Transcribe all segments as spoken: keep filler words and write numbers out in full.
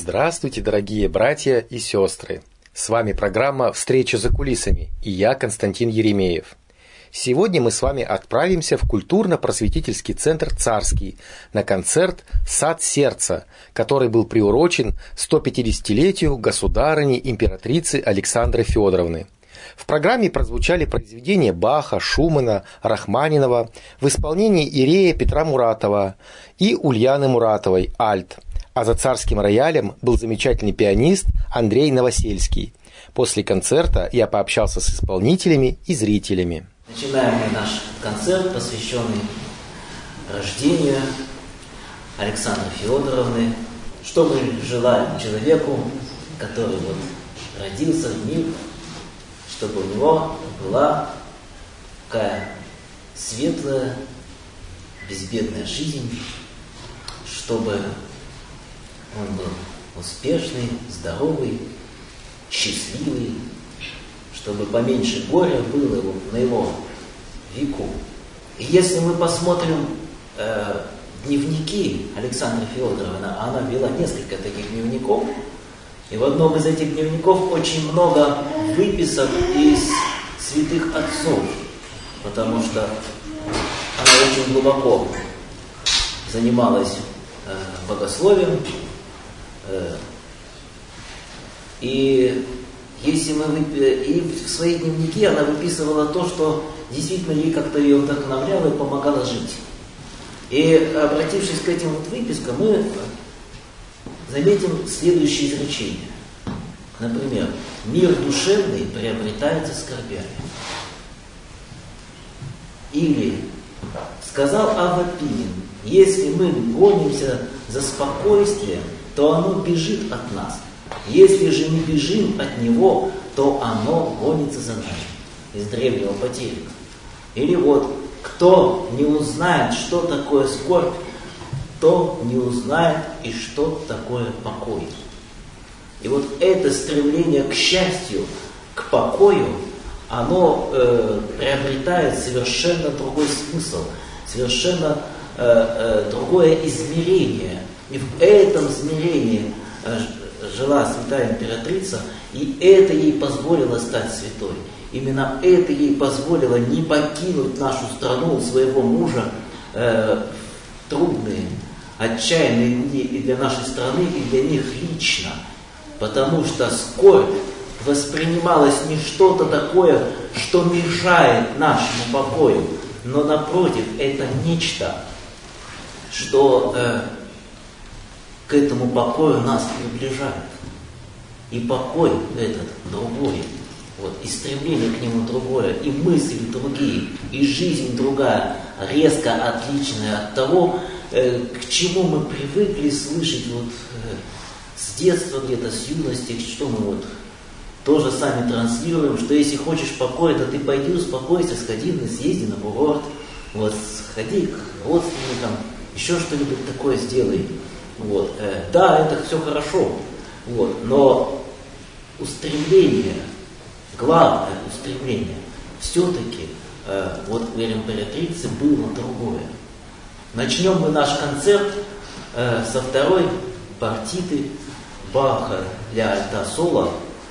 Здравствуйте, дорогие братья и сестры! С вами программа «Встреча за кулисами» и я, Константин Еремеев. Сегодня мы с вами отправимся в культурно-просветительский центр «Царский» на концерт «Сад сердца», который был приурочен сто пятидесятилетию государыни императрицы Александры Федоровны. В программе прозвучали произведения Баха, Шумана, Рахманинова в исполнении Ирея Петра Муратова и Ульяны Муратовой «Альт», а за царским роялем был замечательный пианист Андрей Новосельский. После концерта я пообщался с исполнителями и зрителями. Начинаем мы наш концерт, посвященный рождению Александры Федоровны. Что мы желаем человеку, который вот родился в мир, чтобы у него была такая светлая, безбедная жизнь, чтобы он был успешный, здоровый, счастливый, чтобы поменьше горя было на его веку. И если мы посмотрим э, дневники Александры Федоровны, она вела несколько таких дневников, и в одном из этих дневников очень много выписок из святых отцов, потому что она очень глубоко занималась э, богословием, э, и если мы вып... и в свои дневники она выписывала то, что действительно ей как-то ее вдохновляло и помогало жить. И обратившись к этим вот выпискам, мы заметим следующее изречение. Например, мир душевный приобретается скорбями. Или сказал Авва Пимен, если мы гонимся за спокойствием, то оно бежит от нас. Если же не бежим от него, то оно гонится за нами. Из древнего потерика. Или вот, кто не узнает, что такое скорбь, то не узнает и что такое покой. И вот это стремление к счастью, к покою, оно э, приобретает совершенно другой смысл, совершенно э, э, другое измерение. И в этом измерении э, жила святая императрица, и это ей позволило стать святой. Именно это ей позволило не покинуть нашу страну, своего мужа, э, в трудные, отчаянные дни и для нашей страны, и для них лично. Потому что скорбь воспринималась не что-то такое, что мешает нашему покою, но напротив, это нечто, что э, к этому покою нас приближает. И покой этот другой, вот, и стремление к нему другое, и мысли другие, и жизнь другая, резко отличная от того, э, к чему мы привыкли слышать вот, э, с детства где-то, с юности, что мы вот тоже сами транслируем, что если хочешь покоя, то ты пойди успокойся, сходи, съезди на курорт, вот, сходи к родственникам, еще что-нибудь такое сделай. Вот. Э, да, это все хорошо, вот, но устремление, главное устремление, все-таки э, вот у императрицы было другое. Начнем мы наш концерт э, со второй партиты Баха для альта соло.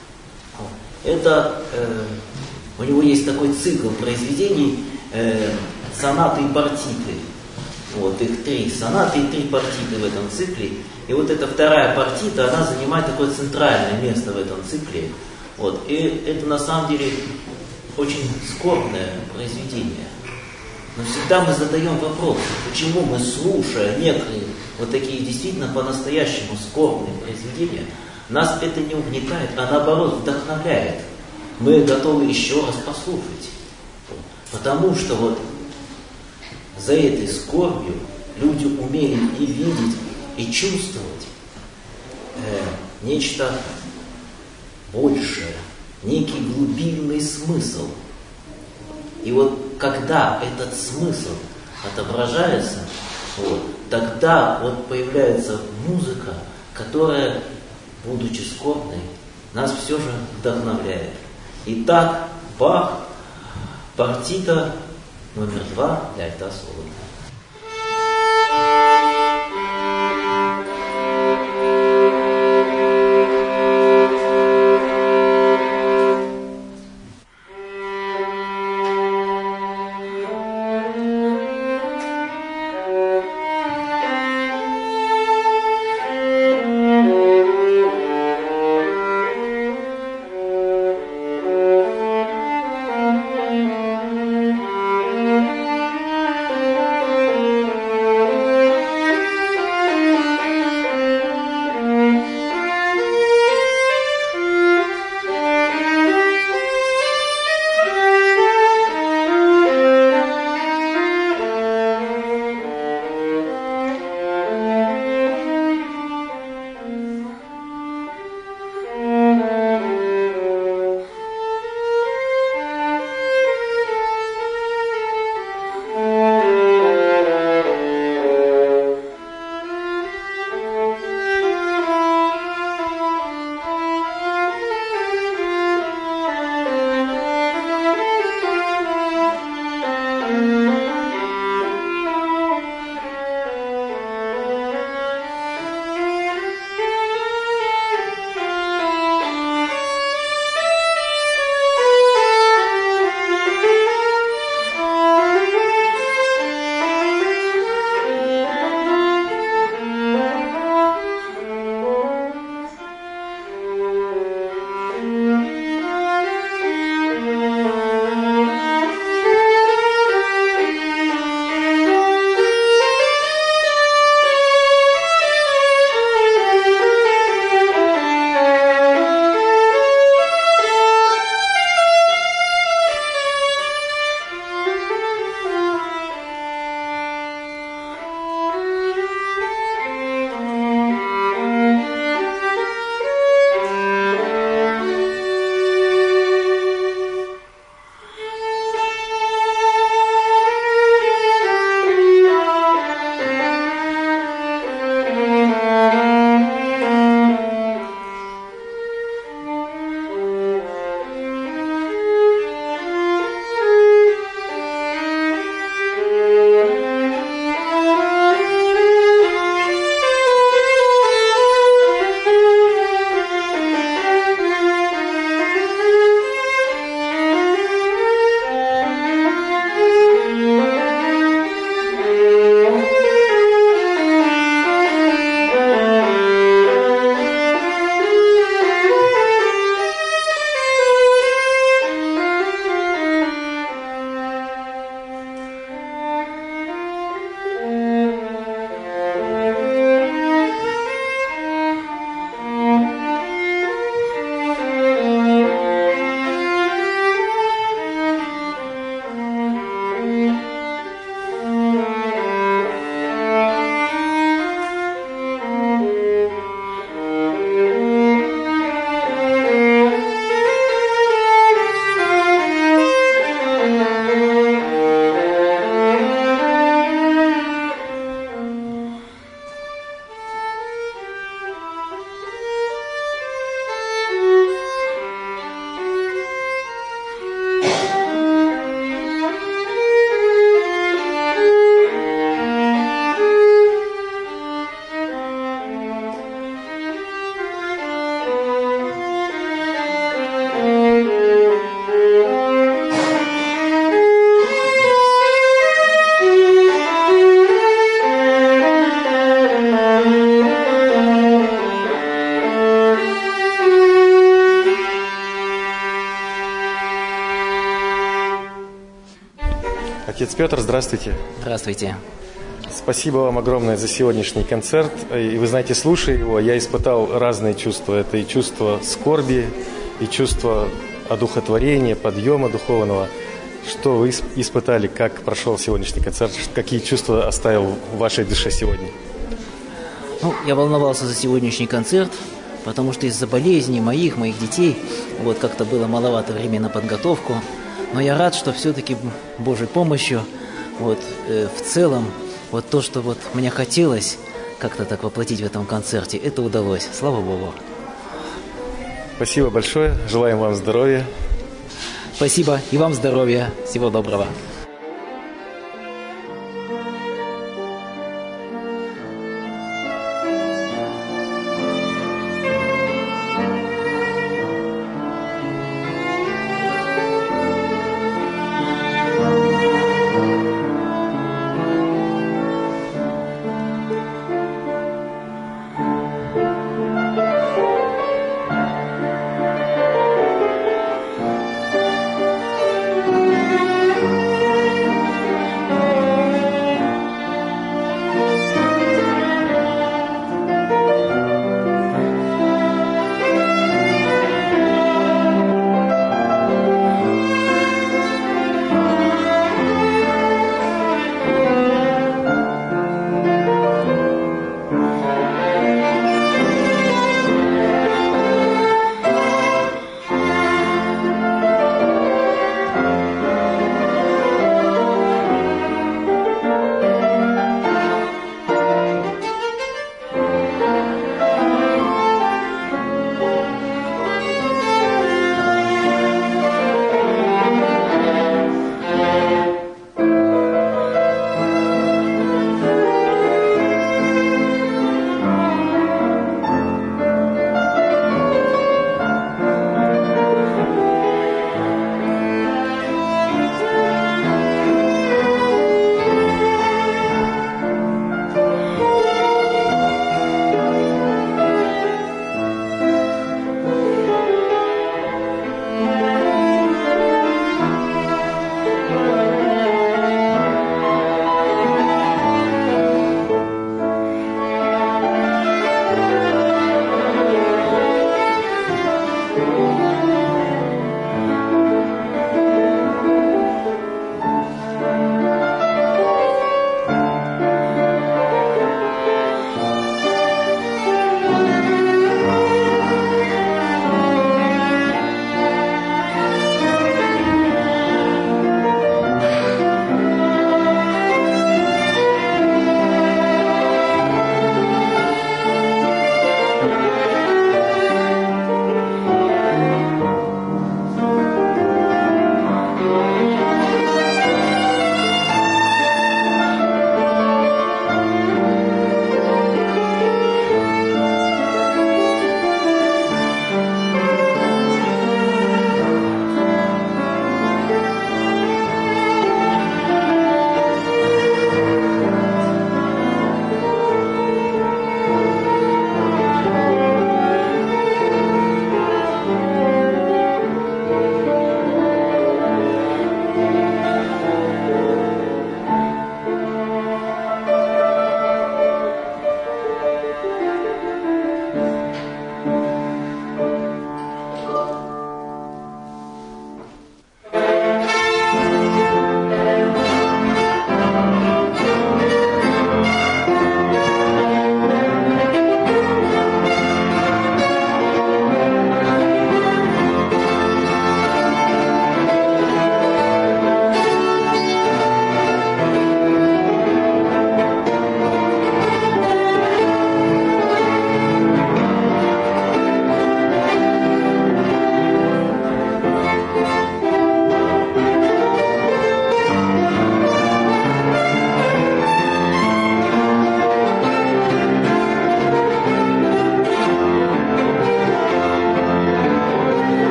Это э, у него есть такой цикл произведений э, сонаты и партиты. Вот их три сонаты и три партиты в этом цикле. И вот эта вторая партита, она занимает такое центральное место в этом цикле. Вот. И это на самом деле очень скорбное произведение. Но всегда мы задаем вопрос, почему мы, слушая некоторые вот такие действительно по-настоящему скорбные произведения, нас это не угнетает, а наоборот вдохновляет. Мы готовы еще раз послушать. Потому что вот за этой скорбью люди умели и видеть, и чувствовать э, нечто большее, некий глубинный смысл. И вот когда этот смысл отображается, вот, тогда вот появляется музыка, которая, будучи скорбной, нас все же вдохновляет. Итак, Бах, партита номер два для альта соло. Отец Петр, здравствуйте. Здравствуйте. Спасибо вам огромное за сегодняшний концерт. И вы знаете, слушая его, я испытал разные чувства. Это и чувство скорби, и чувство одухотворения, подъема духовного. Что вы испытали, как прошел сегодняшний концерт, какие чувства оставил в вашей душе сегодня? Ну, я волновался за сегодняшний концерт, потому что из-за болезней моих, моих детей, вот как-то было маловато времени на подготовку. Но я рад, что все-таки Божьей помощью, вот э, в целом, вот то, что вот мне хотелось как-то так воплотить в этом концерте, это удалось. Слава Богу. Спасибо большое. Желаем вам здоровья. Спасибо. И вам здоровья. Всего доброго.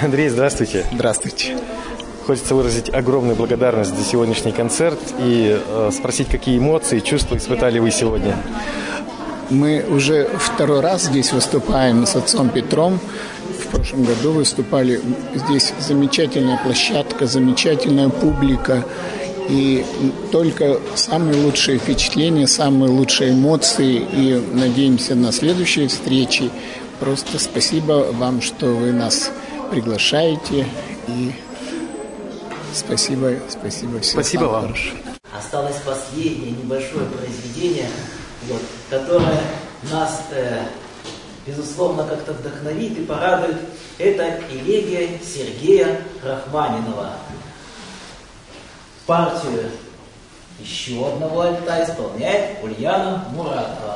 Андрей, здравствуйте. Здравствуйте. Хочется выразить огромную благодарность за сегодняшний концерт и э, спросить, какие эмоции, чувства испытали вы сегодня. Мы уже второй раз здесь выступаем с отцом Петром. В прошлом году выступали. Здесь замечательная площадка, замечательная публика. И только самые лучшие впечатления, самые лучшие эмоции. И надеемся на следующие встречи. Просто спасибо вам, что вы нас приглашаете. И спасибо, спасибо. Всего спасибо вам. Хорошего. Осталось последнее небольшое произведение, вот, которое нас, э, безусловно, как-то вдохновит и порадует. Это элегия Сергея Рахманинова. Партию еще одного альта исполняет Ульяна Муратова.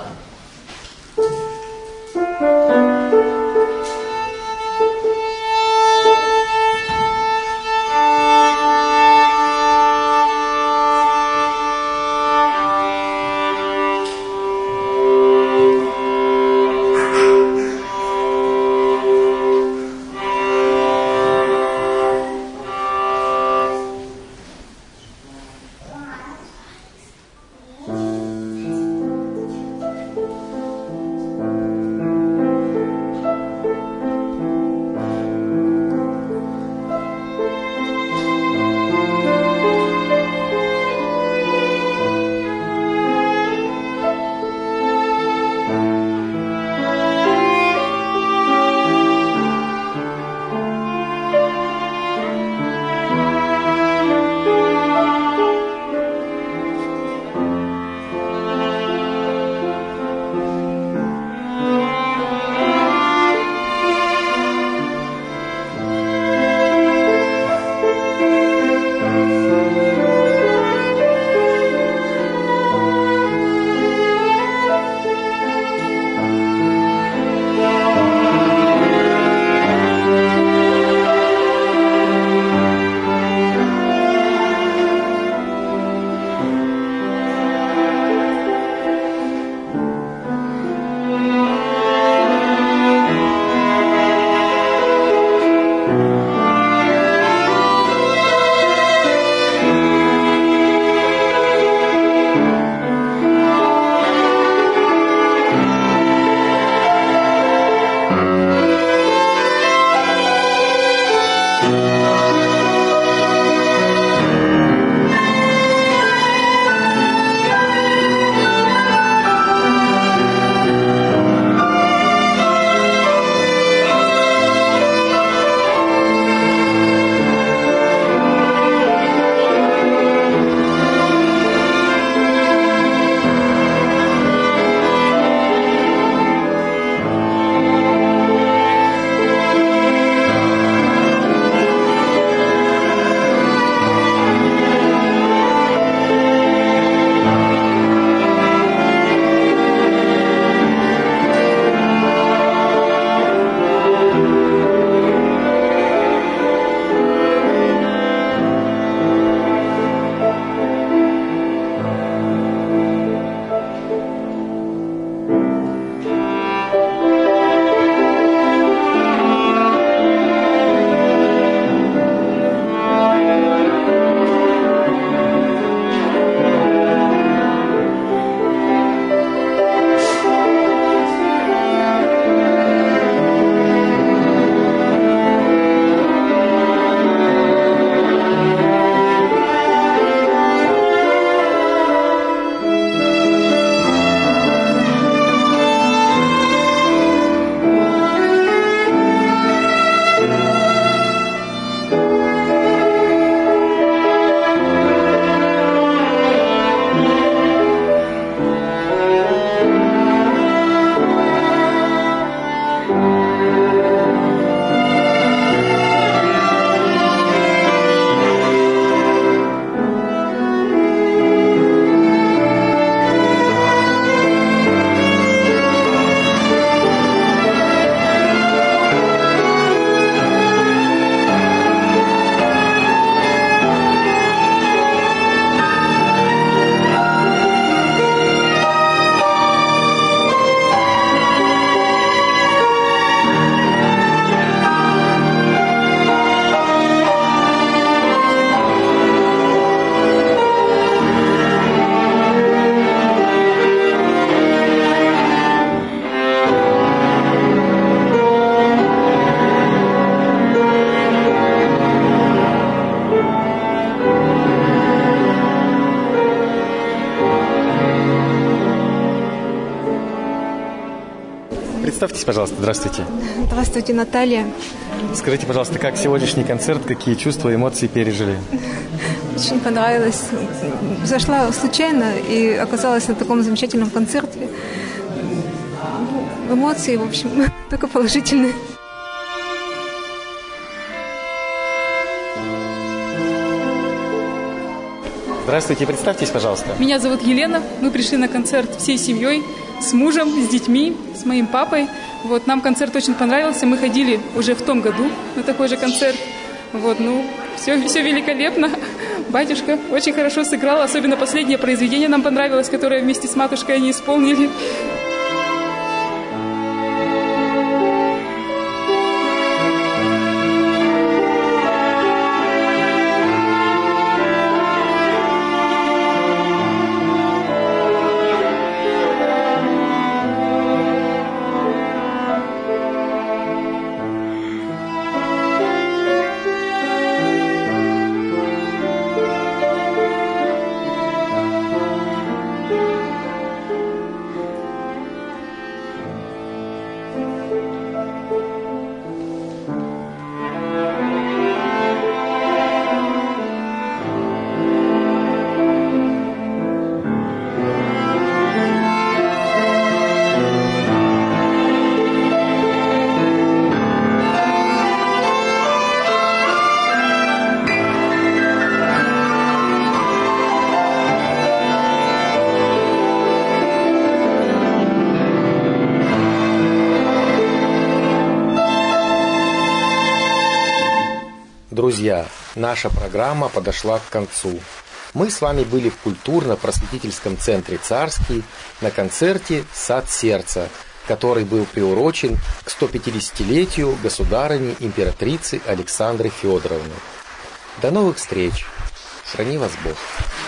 представьтесь, пожалуйста. Здравствуйте. Здравствуйте, Наталья. Скажите, пожалуйста, как сегодняшний концерт, какие чувства, эмоции пережили? Очень понравилось. Зашла случайно и оказалась на таком замечательном концерте. Эмоции, в общем, только положительные. Здравствуйте, представьтесь, пожалуйста. Меня зовут Елена. Мы пришли на концерт всей семьей, с мужем, с детьми, с моим папой. Вот, нам концерт очень понравился. Мы ходили уже в том году на такой же концерт. Вот, ну, все, все великолепно. Батюшка очень хорошо сыграл. Особенно последнее произведение нам понравилось, которое вместе с матушкой они исполнили. Друзья, наша программа подошла к концу. Мы с вами были в культурно-просветительском центре «Царский» на концерте «Сад сердца», который был приурочен к сто пятидесятилетию государыни императрицы Александры Федоровны. До новых встреч! Храни вас Бог!